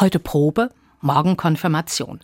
Heute Probe, morgen Konfirmation.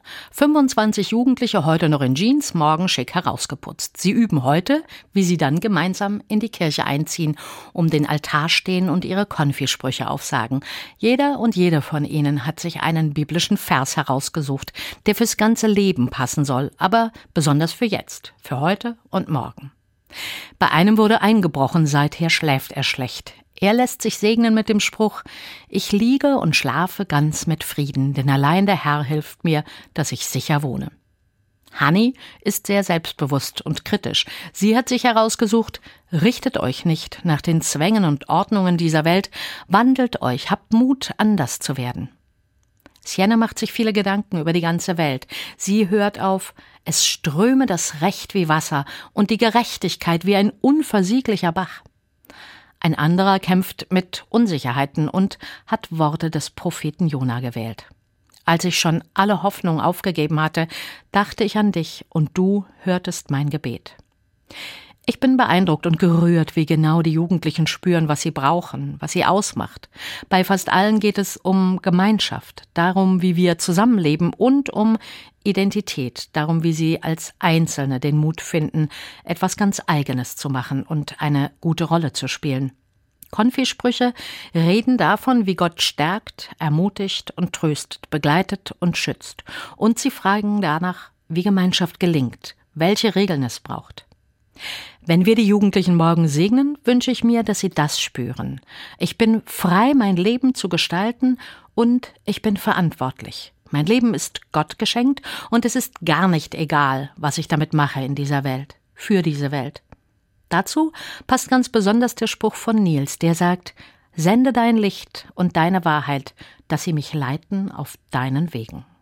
25 Jugendliche heute noch in Jeans, morgen schick herausgeputzt. Sie üben heute, wie sie dann gemeinsam in die Kirche einziehen, um den Altar stehen und ihre Konfisprüche aufsagen. Jeder und jede von ihnen hat sich einen biblischen Vers herausgesucht, der fürs ganze Leben passen soll, aber besonders für jetzt, für heute und morgen. Bei einem wurde eingebrochen, seither schläft er schlecht. Er lässt sich segnen mit dem Spruch: Ich liege und schlafe ganz mit Frieden, denn allein der Herr hilft mir, dass ich sicher wohne. Hanni ist sehr selbstbewusst und kritisch. Sie hat sich herausgesucht: Richtet euch nicht nach den Zwängen und Ordnungen dieser Welt, wandelt euch, habt Mut, anders zu werden. Sienna macht sich viele Gedanken über die ganze Welt. Sie hört auf: Es ströme das Recht wie Wasser und die Gerechtigkeit wie ein unversieglicher Bach. Ein anderer kämpft mit Unsicherheiten und hat Worte des Propheten Jona gewählt. Als ich schon alle Hoffnung aufgegeben hatte, dachte ich an dich und du hörtest mein Gebet. Ich bin beeindruckt und gerührt, wie genau die Jugendlichen spüren, was sie brauchen, was sie ausmacht. Bei fast allen geht es um Gemeinschaft, darum, wie wir zusammenleben und um Identität, darum, wie sie als Einzelne den Mut finden, etwas ganz Eigenes zu machen und eine gute Rolle zu spielen. Konfisprüche reden davon, wie Gott stärkt, ermutigt und tröstet, begleitet und schützt. Und sie fragen danach, wie Gemeinschaft gelingt, welche Regeln es braucht. Wenn wir die Jugendlichen morgen segnen, wünsche ich mir, dass sie das spüren. Ich bin frei, mein Leben zu gestalten und ich bin verantwortlich. Mein Leben ist Gott geschenkt und es ist gar nicht egal, was ich damit mache in dieser Welt, für diese Welt. Dazu passt ganz besonders der Spruch von Nils, der sagt: Sende dein Licht und deine Wahrheit, dass sie mich leiten auf deinen Wegen.